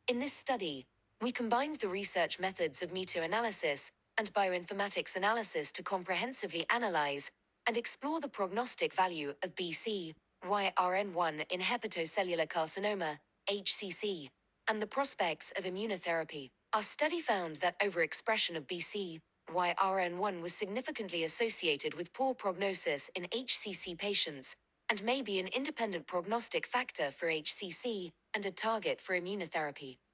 In this study, we combined the research methods of meta-analysis and bioinformatics analysis to comprehensively analyze and explore the prognostic value of BCYRN1 in hepatocellular carcinoma, HCC, and the prospects of immunotherapy. Our study found that overexpression of BCYRN1 was significantly associated with poor prognosis in HCC patients and may be an independent prognostic factor for HCC and a target for immunotherapy.